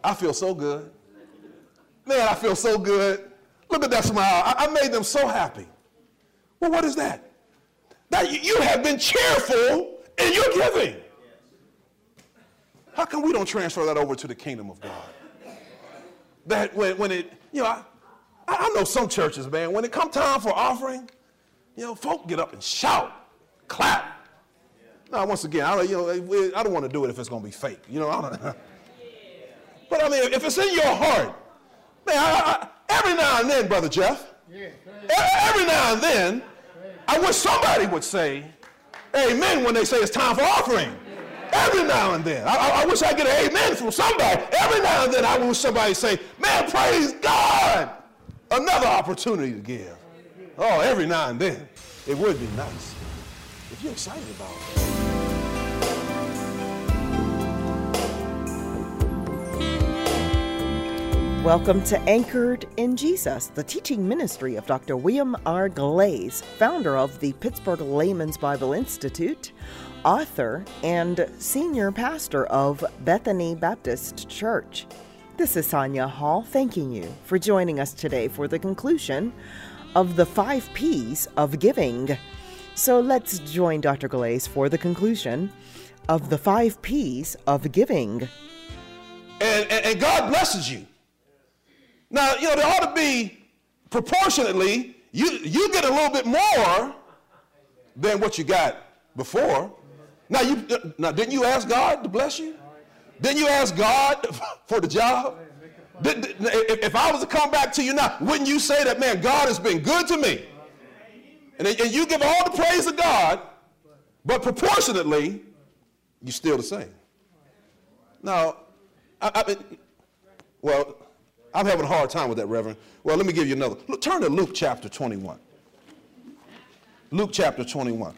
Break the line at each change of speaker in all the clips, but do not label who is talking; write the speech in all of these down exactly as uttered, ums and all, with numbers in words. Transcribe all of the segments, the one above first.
I feel so good. Man, I feel so good. Look at that smile. I, I made them so happy. Well, what is that? That you, you have been cheerful in your giving. How come we don't transfer that over to the kingdom of God? That when, when it, you know, I, I know some churches, man, when it come time for offering, you know, folk get up and shout, clap. Now, once again, I don't, you know, I don't want to do it if it's going to be fake. You know, I don't. But I mean, if it's in your heart, man, I, I, every now and then, Brother Jeff, every now and then, I wish somebody would say amen when they say it's time for offering. Every now and then. I, I wish I get an amen from somebody. Every now and then I wish somebody say, man, praise God. Another opportunity to give. Oh, every now and then. It would be nice if you're excited about it.
Welcome to Anchored in Jesus, the teaching ministry of Doctor William R. Glaze, founder of the Pittsburgh Layman's Bible Institute, author, and senior pastor of Bethany Baptist Church. This is Sonia Hall thanking you for joining us today for the conclusion of the five P's of giving. So let's join Doctor Glaze for the conclusion of the five P's of giving.
And, and, and God blesses you. Now, you know, there ought to be, proportionately, you, you get a little bit more than what you got before. Now, you, now, didn't you ask God to bless you? Didn't you ask God for the job? Did, if I was to come back to you now, wouldn't you say that, man, God has been good to me? And, and you give all the praise to God, but proportionately, you're still the same. Now, I, I, well, I'm having a hard time with that, Reverend. Well, let me give you another. Look, turn to Luke chapter twenty-one. Luke chapter twenty-one.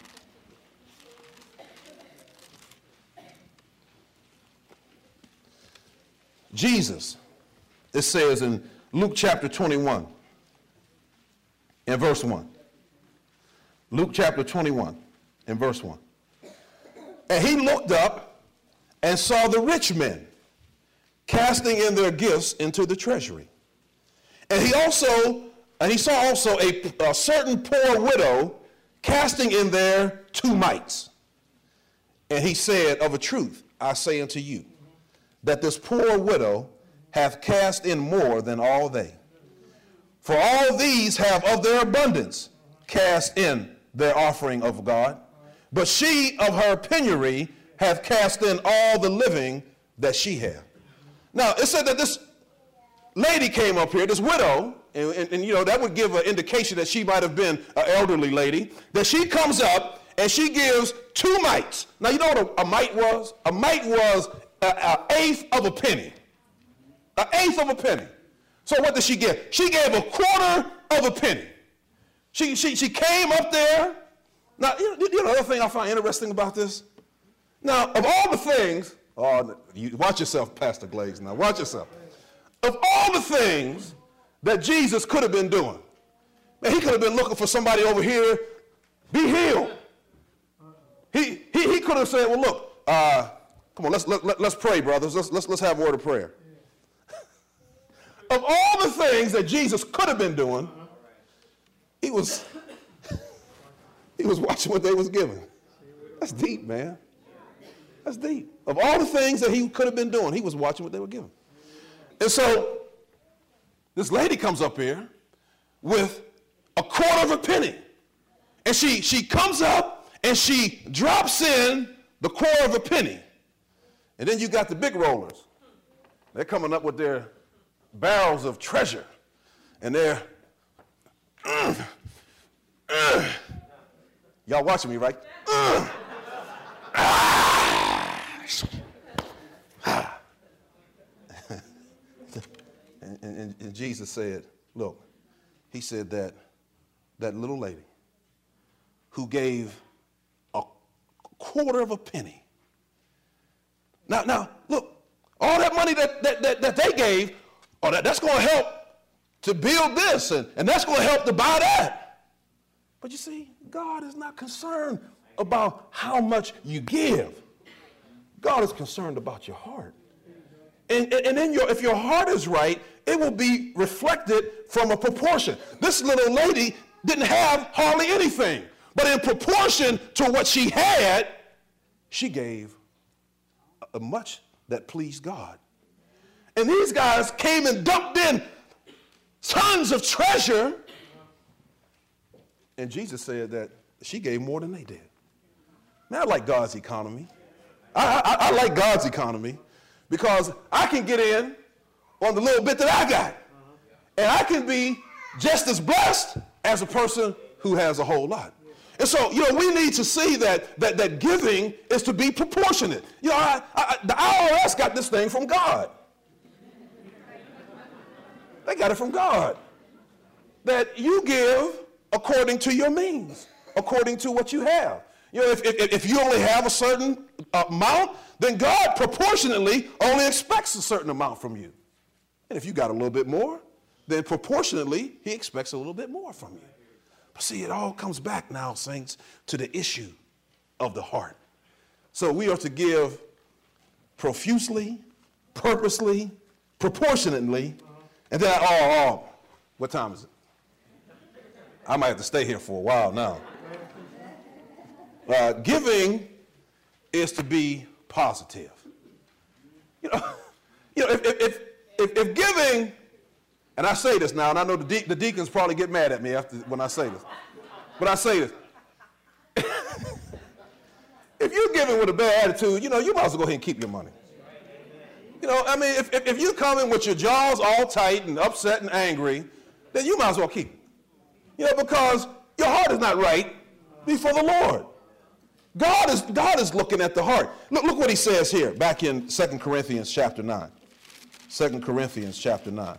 Jesus, it says in Luke chapter twenty-one, in verse one. Luke chapter twenty-one, in verse one. And he looked up and saw the rich men casting in their gifts into the treasury. And he also, and he saw also a, a certain poor widow casting in there two mites. And he said, of a truth, I say unto you, that this poor widow hath cast in more than all they. For all these have of their abundance cast in their offering of God, but she of her penury hath cast in all the living that she had. Now, it said that this lady came up here, this widow, and, and, and you know, that would give an indication that she might have been an elderly lady, that she comes up and she gives two mites. Now, you know what a, a mite was? A mite was an eighth of a penny. An eighth of a penny. So what did she give? She gave a quarter of a penny. She, she, she came up there. Now, you know, you know the other thing I find interesting about this? Now, of all the things, oh, you, watch yourself, Pastor Glaze, now watch yourself. Of all the things that Jesus could have been doing, man, he could have been looking for somebody over here, be healed. He, he, he could have said, well, look, uh, come on, let's, let, let, let's pray, brothers. Let's, let's, let's have a word of prayer. Of all the things that Jesus could have been doing, he was, he was watching what they was giving. That's deep, man. That's deep. Of all the things that he could have been doing, he was watching what they were giving. And so this lady comes up here with a quarter of a penny. And she, she comes up and she drops in the quarter of a penny. And then you got the big rollers. They're coming up with their barrels of treasure. And they're, uh, uh, y'all watching me, right? Uh, ah, ah. and, and, and Jesus said, look, he said that that little lady who gave a quarter of a penny. Now, now, look, all that money that, that, that, that they gave, oh, that, that's going to help to build this, and, and that's going to help to buy that. But you see, God is not concerned about how much you give. God is concerned about your heart. And, and, and then your, if your heart is right, it will be reflected from a proportion. This little lady didn't have hardly anything, but in proportion to what she had, she gave a much that pleased God. And these guys came and dumped in tons of treasure, and Jesus said that she gave more than they did. Man, I like God's economy. I, I, I like God's economy because I can get in on the little bit that I got, and I can be just as blessed as a person who has a whole lot. And so, you know, we need to see that that, that giving is to be proportionate. You know, I, I, the I R S got this thing from God. They got it from God. That you give according to your means, according to what you have. You know, if, if, if you only have a certain amount, then God proportionately only expects a certain amount from you. And if you got a little bit more, then proportionately, he expects a little bit more from you. But see, it all comes back now, saints, to the issue of the heart. So we are to give profusely, purposely, proportionately, and then, oh, oh, what time is it? I might have to stay here for a while now. Uh, giving is to be positive. You know, you know if, if, if, if giving, and I say this now, and I know the, de- the deacons probably get mad at me after when I say this, but I say this. If you're giving with a bad attitude, you know, you might as well go ahead and keep your money. You know, I mean, if, if, if you come in with your jaws all tight and upset and angry, then you might as well keep it. You know, because your heart is not right before the Lord. God is, God is looking at the heart. Look, look what he says here, back in Second Corinthians chapter nine. Second Corinthians chapter nine.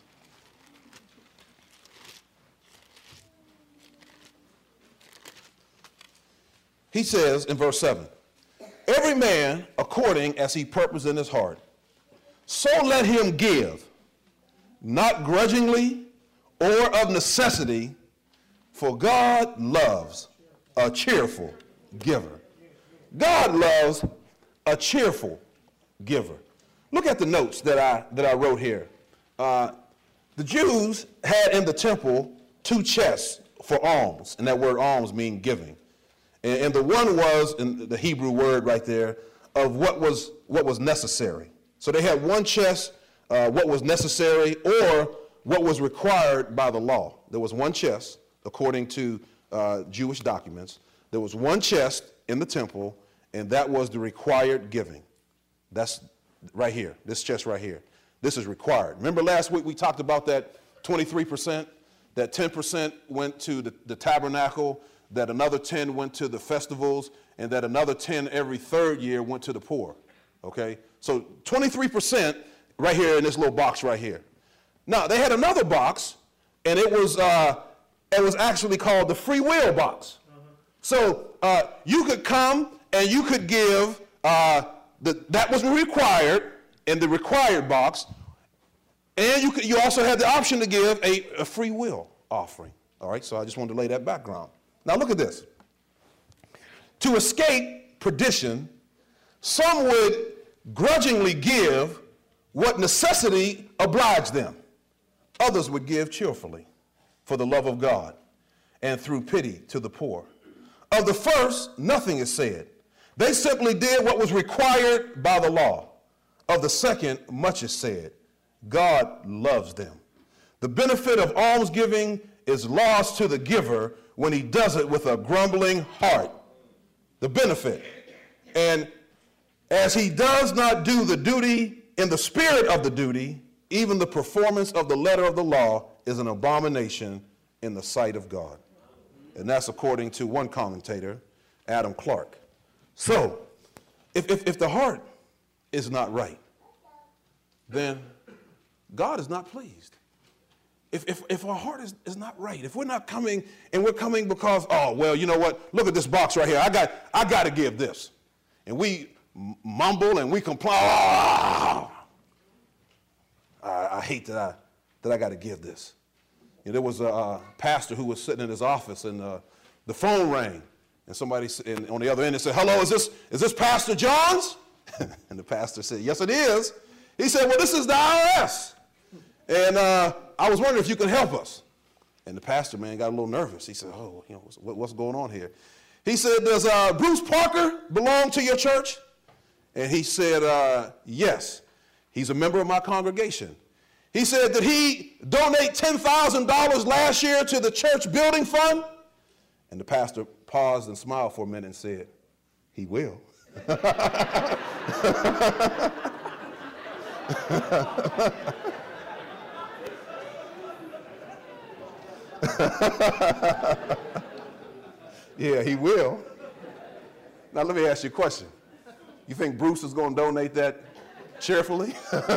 He says in verse seven, every man according as he purposed in his heart, so let him give, not grudgingly or of necessity, for God loves a cheerful giver. God loves a cheerful giver. Look at the notes that I, that I wrote here. Uh, the Jews had in the temple two chests for alms, and that word alms means giving. And, and the one was, in the Hebrew word right there, of what was, what was necessary. So they had one chest, uh, what was necessary, or what was required by the law. There was one chest, according to uh, Jewish documents. There was one chest in the temple, and that was the required giving. That's right here, this chest right here. This is required. Remember last week we talked about that twenty-three percent, that ten percent went to the, the tabernacle, that another ten went to the festivals, and that another ten every third year went to the poor, okay? So twenty-three percent right here in this little box right here. Now, they had another box, and it was, uh, it was actually called the free will box. So uh, you could come and you could give, uh, the, that was required in the required box, and you could, you also had the option to give a, a free will offering. All right, so I just wanted to lay that background. Now look at this. To escape perdition, some would grudgingly give what necessity obliged them. Others would give cheerfully for the love of God and through pity to the poor. Of the first, nothing is said. They simply did what was required by the law. Of the second, much is said. God loves them. The benefit of almsgiving is lost to the giver when he does it with a grumbling heart. The benefit. And as he does not do the duty in the spirit of the duty, even the performance of the letter of the law is an abomination in the sight of God. And that's according to one commentator, Adam Clark. So, if, if, if the heart is not right, then God is not pleased. If, if, if our heart is, is not right, if we're not coming and we're coming because, oh, well, you know what, look at this box right here. I got, I got to give this. And we mumble and we complain, oh, I, I hate that I, that I got to give this. And there was a uh, pastor who was sitting in his office, and uh, the phone rang, and somebody and on the other end said, hello, is this, is this Pastor Johns? And the pastor said, yes, it is. He said, well, this is the I R S. And uh, I was wondering if you could help us. And the pastor, man, got a little nervous. He said, oh, you know, what, what's going on here? He said, does uh, Bruce Parker belong to your church? And he said, uh, yes. He's a member of my congregation. He said, did he donate ten thousand dollars last year to the church building fund? And the pastor paused and smiled for a minute and said, he will. Yeah, he will. Now let me ask you a question. You think Bruce is going to donate that cheerfully?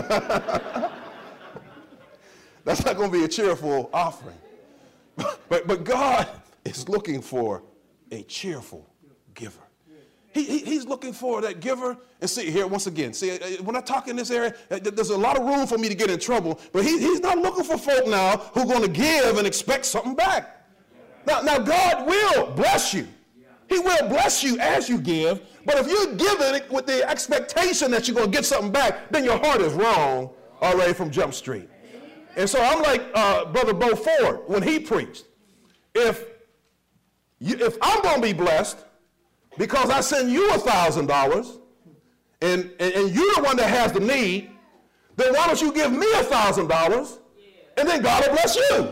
That's not going to be a cheerful offering. But, but God is looking for a cheerful giver. He, he, he's looking for that giver. And see, here, once again, see, when I talk in this area, there's a lot of room for me to get in trouble. But he, he's not looking for folk now who are going to give and expect something back. Now, now, God will bless you. He will bless you as you give. But if you're giving with the expectation that you're going to get something back, then your heart is wrong already from Jump Street. And so I'm like uh, Brother Bo Ford when he preached. If, you, if I'm going to be blessed because I send you one thousand dollars and, and, and you're the one that has the need, then why don't you give me one thousand dollars and then God will bless you.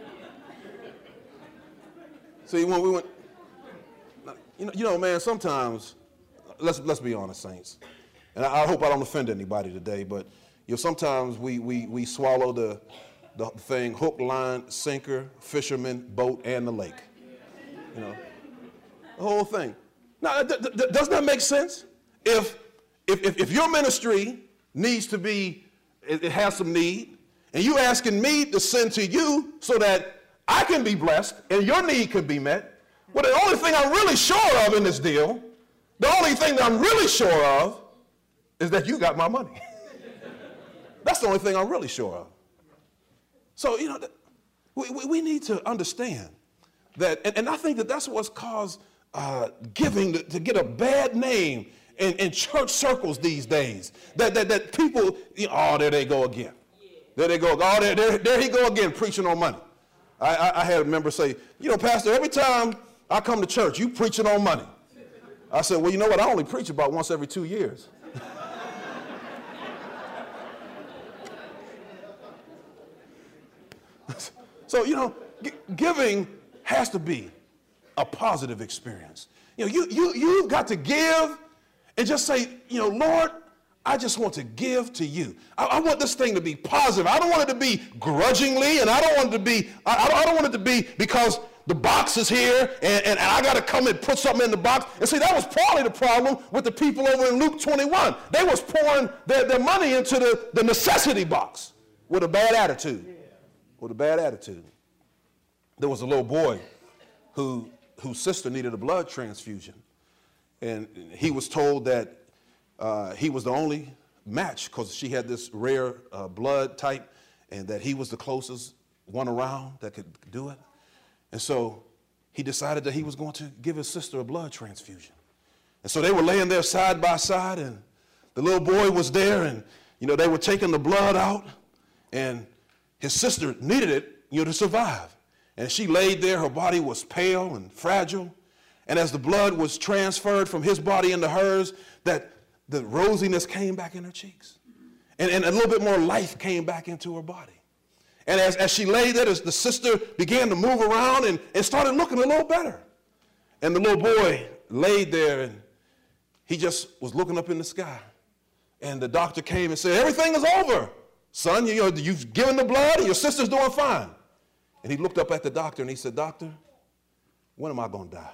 See, when we went, you know, you know, man, sometimes, let's, let's be honest, saints, and I, I hope I don't offend anybody today, but you know, sometimes we, we, we swallow the, the thing hook, line, sinker, fisherman, boat, and the lake. You know, the whole thing. Now, th- th- doesn't that make sense? If, if, if, if your ministry needs to be, it, it has some need, and you asking me to send to you so that I can be blessed and your need can be met, well, the only thing I'm really sure of in this deal, the only thing that I'm really sure of is that you got my money. That's the only thing I'm really sure of. So, you know, we, we, we need to understand that, and, and I think that that's what's caused uh, giving to, to get a bad name in, in church circles these days. That, that, that people, you know, oh, there they go again. There they go. Oh, there, there, there he go again, preaching on money. I, I, I had a member say, you know, Pastor, every time I come to church, you preaching on money. I said, well, you know what? I only preach about once every two years. So, you know, g- giving has to be a positive experience. You know, you, you, you've got to give and just say, you know, Lord, I just want to give to you. I, I want this thing to be positive. I don't want it to be grudgingly, and I don't want it to be, I, I, don't, I don't want it to be because the box is here and, and I got to come and put something in the box. And see, that was partly the problem with the people over in Luke twenty-one. They was pouring their, their money into the, the necessity box with a bad attitude. With a bad attitude. There was a little boy who, whose sister needed a blood transfusion. And he was told that uh, he was the only match because she had this rare uh, blood type and that he was the closest one around that could do it. And so he decided that he was going to give his sister a blood transfusion. And so they were laying there side by side and the little boy was there and, you know, they were taking the blood out and his sister needed it, you know, to survive. And she laid there, her body was pale and fragile. And as the blood was transferred from his body into hers, that the rosiness came back in her cheeks. And, and a little bit more life came back into her body. And as, as she lay there, as the sister began to move around and, and started looking a little better. And the little boy laid there and he just was looking up in the sky. And the doctor came and said, everything is over. Son, you know, you've given the blood and your sister's doing fine. And he looked up at the doctor and he said, Doctor, when am I going to die?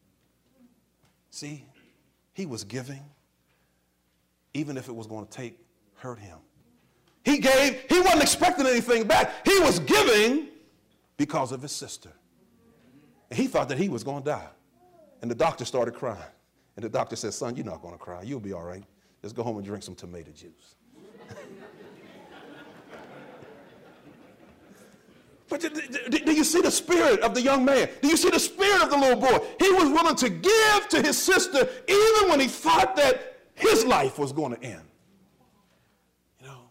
See, he was giving, even if it was going to take, hurt him. He gave, he wasn't expecting anything back. He was giving because of his sister. And he thought that he was going to die. And the doctor started crying. And the doctor said, son, you're not going to cry. You'll be all right. Just go home and drink some tomato juice. But do, do, do you see the spirit of the young man? Do you see the spirit of the little boy? He was willing to give to his sister even when he thought that his life was going to end. You know,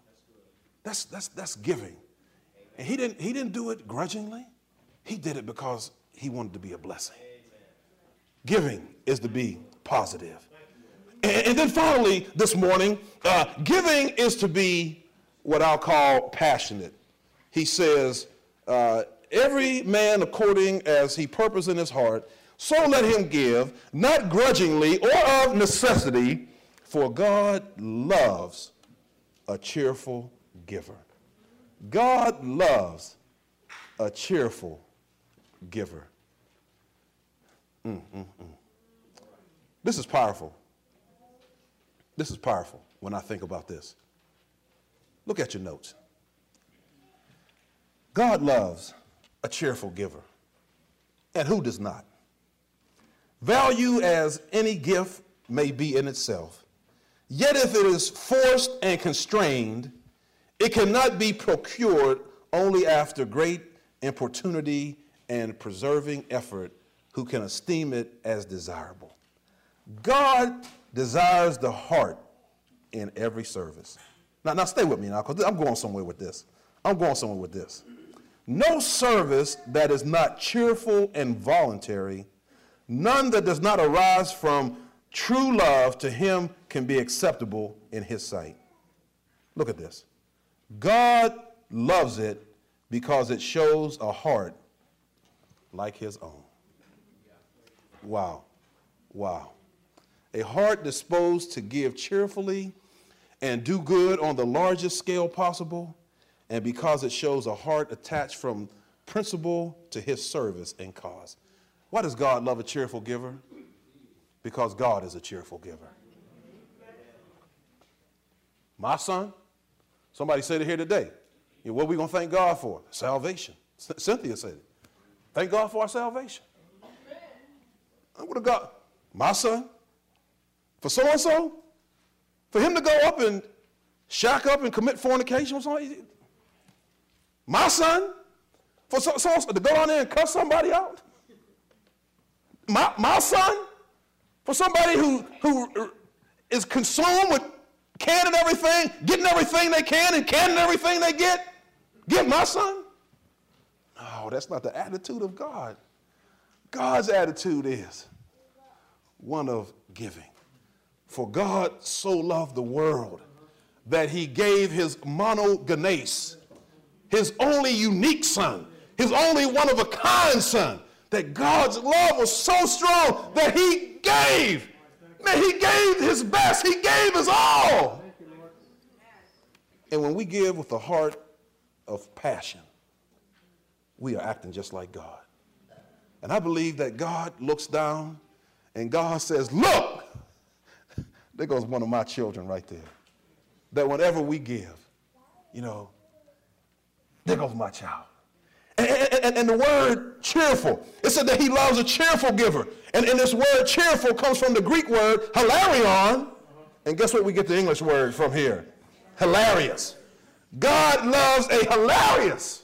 That's, that's, that's giving. And he didn't, he didn't do it grudgingly. He did it because he wanted to be a blessing. Giving is to be positive. And, and then finally, this morning, uh, giving is to be what I'll call passionate. He says, uh, every man according as he purpose in his heart, so let him give, not grudgingly or of necessity, for God loves a cheerful giver. God loves a cheerful giver. Mm, mm, mm. This is powerful. This is powerful when I think about this. Look at your notes. God loves a cheerful giver. And who does not? Value as any gift may be in itself, yet if it is forced and constrained, it cannot be procured only after great importunity and persevering effort, who can esteem it as desirable. God desires the heart in every service. Now, now stay with me now, because I'm going somewhere with this. I'm going somewhere with this. No service that is not cheerful and voluntary, none that does not arise from true love to him can be acceptable in his sight. Look at this. God loves it because it shows a heart like his own. Wow. Wow. A heart disposed to give cheerfully and do good on the largest scale possible, and because it shows a heart attached from principle to his service and cause. Why does God love a cheerful giver? Because God is a cheerful giver. My son, somebody said it here today. You know, what are we going to thank God for? Salvation. C- Cynthia said it. Thank God for our salvation. What have God? My son? For so-and-so? For him to go up and shack up and commit fornication or something? My son? For so, so to go down there and cuss somebody out? My, my son? For somebody who, who is consumed with canning everything, getting everything they can and canning everything they get? Give my son? No, that's not the attitude of God. God's attitude is one of giving. For God so loved the world that he gave his monogenes, his only unique son, his only one-of-a-kind son, that God's love was so strong that he gave. Man, he gave his best. He gave his all. And when we give with a heart of passion, we are acting just like God. And I believe that God looks down and God says, look, there goes one of my children right there. That whenever we give, you know, there goes my child. And, and, and the word cheerful, it said that he loves a cheerful giver. And, and this word cheerful comes from the Greek word hilarion. And guess what we get the English word from here? Hilarious. God loves a hilarious.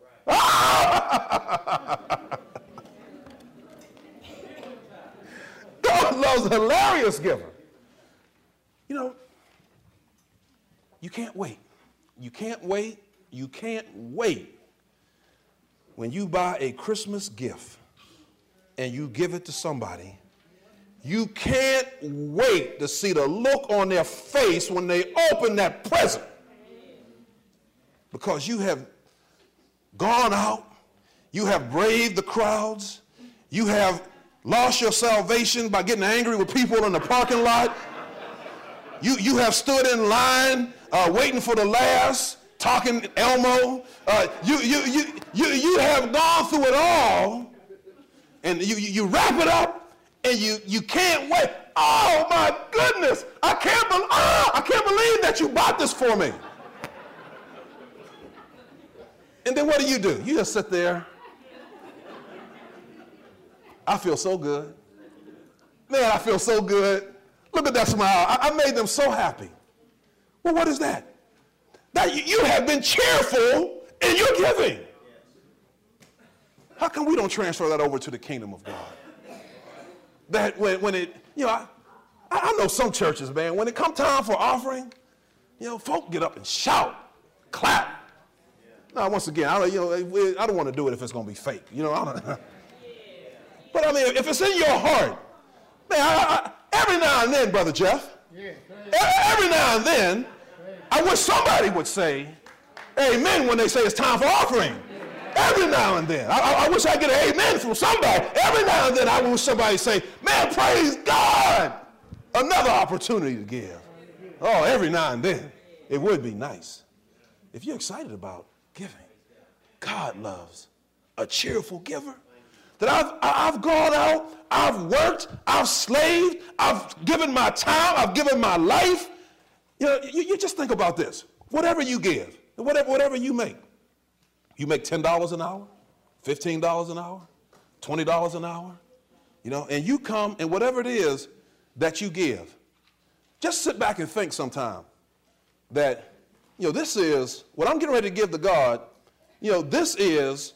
God loves a hilarious giver. You know, you can't wait. You can't wait. You can't wait when you buy a Christmas gift and you give it to somebody. You can't wait to see the look on their face when they open that present. Because you have gone out, you have braved the crowds, you have lost your salvation by getting angry with people in the parking lot. You, you have stood in line uh, waiting for the last, talking Elmo. Uh, you, you, you, you, you have gone through it all, and you, you, you wrap it up, and you, you can't wait. Oh, my goodness. I can't, be- oh, I can't believe that you bought this for me. And then what do you do? You just sit there. I feel so good. Man, I feel so good. Look at that smile. I, I made them so happy. Well, what is that? That you, you have been cheerful in your giving. How come we don't transfer that over to the kingdom of God? That when, when it, you know, I, I know some churches, man, when it come time for offering, you know, folk get up and shout. clap. Now, once again, I don't, you know, I don't want to do it if it's going to be fake. You know, I don't. But I mean, if it's in your heart, man, I, I, every now and then, Brother Jeff, every now and then, I wish somebody would say amen when they say it's time for offering. Every now and then. I, I wish I get an amen from somebody. Every now and then I wish somebody say, man, praise God. Another opportunity to give. Oh, every now and then. It would be nice. If you're excited about giving, God loves a cheerful giver. That I've, I've gone out, I've worked, I've slaved, I've given my time, I've given my life. You know, you, you just think about this. Whatever you give, whatever, whatever you make, you make ten dollars an hour, fifteen dollars an hour, twenty dollars an hour, you know, and you come and whatever it is that you give, just sit back and think sometime that, you know, this is, what I'm getting ready to give to God, you know, this is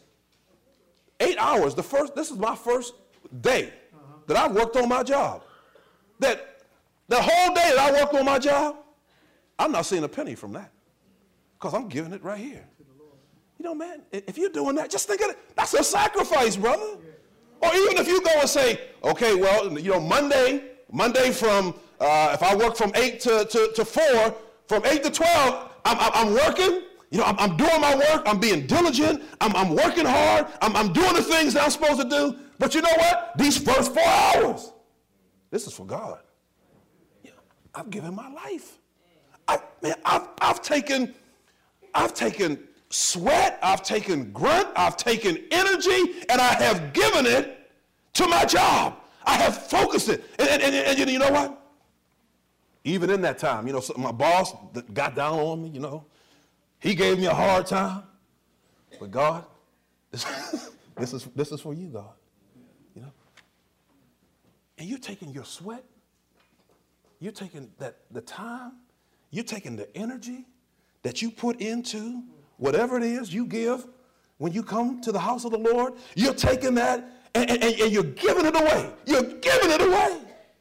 eight hours, the first, this is my first day uh-huh. that I worked on my job. That the whole day that I worked on my job, I'm not seeing a penny from that because I'm giving it right here. You know, man, if you're doing that, just think of it. That's a sacrifice, brother. Yeah. Or even if you go and say, okay, well, you know, Monday, Monday from, uh, if I work from eight to, to, to four, from eight to twelve, I'm, I'm working. You know, I'm, I'm doing my work. I'm being diligent. I'm, I'm working hard. I'm, I'm doing the things that I'm supposed to do. But you know what? These first four hours, this is for God. You know, I've given my life. I, man, I've, I've taken, I've taken sweat, I've taken grunt, I've taken energy, and I have given it to my job. I have focused it. And, and, and, and you know what? Even in that time, you know, my boss got down on me, you know. He gave me a hard time. But God, this, this, is, this is for you, God. You know? And you're taking your sweat, you're taking that the time, you're taking the energy that you put into whatever it is you give when you come to the house of the Lord, you're taking that and, and, and you're giving it away. You're giving it away.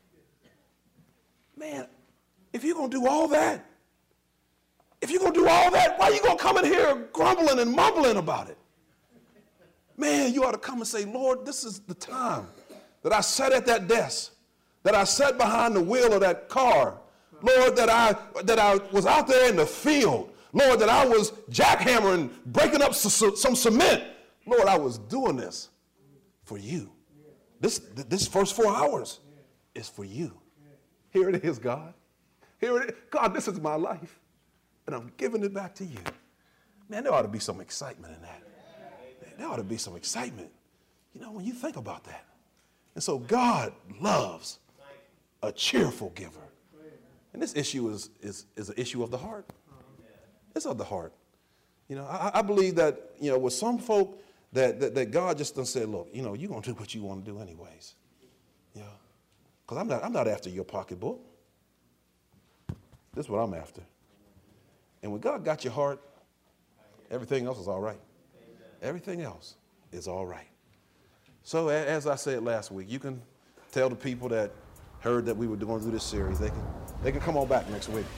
Man, if you're going to do all that, if you're going to do all that, why are you going to come in here grumbling and mumbling about it? Man, you ought to come and say, Lord, this is the time that I sat at that desk, that I sat behind the wheel of that car. Lord, that I, that I was out there in the field. Lord, that I was jackhammering, breaking up some cement. Lord, I was doing this for you. This, this first four hours is for you. Here it is, God. Here it is. God, this is my life, and I'm giving it back to you. Man, there ought to be some excitement in that. Man, there ought to be some excitement, you know, when you think about that. And so God loves a cheerful giver. And this issue is, is, is an issue of the heart. It's of the heart. You know, I, I believe that, you know, with some folk that, that, that God just done said, look, you know, you're going to do what you want to do anyways. You know, because I'm not, I'm not after your pocketbook. This is what I'm after. And when God got your heart, everything else is all right. Everything else is all right. So as I said last week, you can tell the people that heard that we were going through this series, they can, they can come on back next week.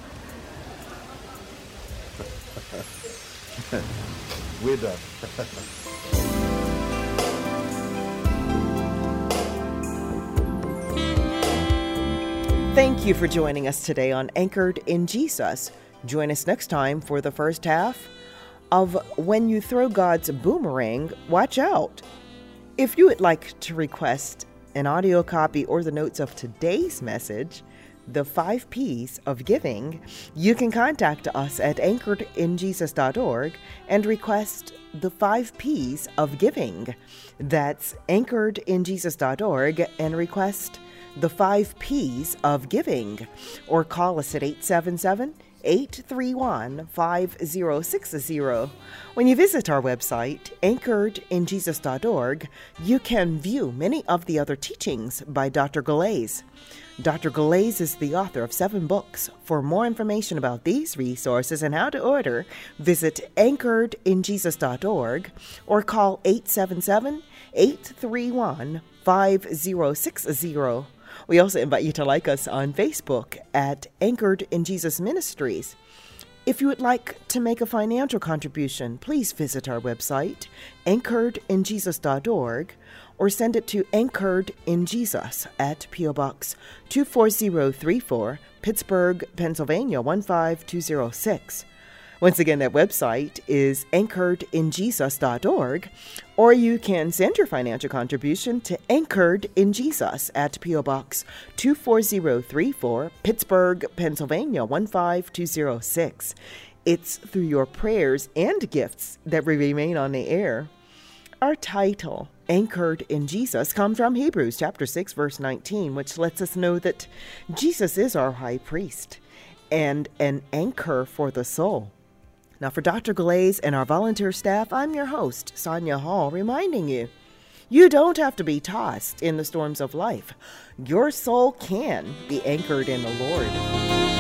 We're done.
Thank you for joining us today on Anchored in Jesus. Join us next time for the first half of When You Throw God's Boomerang, Watch Out. If you would like to request an audio copy or the notes of today's message, The Five P's of Giving, you can contact us at anchored in jesus dot org and request The Five P's of Giving. That's anchored in jesus dot org and request The Five P's of Giving. Or call us at eight seven seven, eight three one, five zero six zero. When you visit our website, anchored in jesus dot org, you can view many of the other teachings by Doctor Galais. Doctor Galais is the author of seven books. For more information about these resources and how to order, visit anchored in jesus dot org or call eight seven seven, eight three one, five zero six zero. We also invite you to like us on Facebook at Anchored in Jesus Ministries. If you would like to make a financial contribution, please visit our website, anchored in jesus dot org, or send it to Anchored in Jesus at P O. Box two four zero three four, Pittsburgh, Pennsylvania one five two zero six. Once again, that website is anchored in jesus dot org, or you can send your financial contribution to Anchored in Jesus at P O. Box two four zero three four, Pittsburgh, Pennsylvania one five two zero six. It's through your prayers and gifts that we remain on the air. Our title, Anchored in Jesus, comes from Hebrews chapter six, verse nineteen, which lets us know that Jesus is our high priest and an anchor for the soul. Now, for Doctor Glaze and our volunteer staff, I'm your host, Sonia Hall, reminding you, you don't have to be tossed in the storms of life. Your soul can be anchored in the Lord.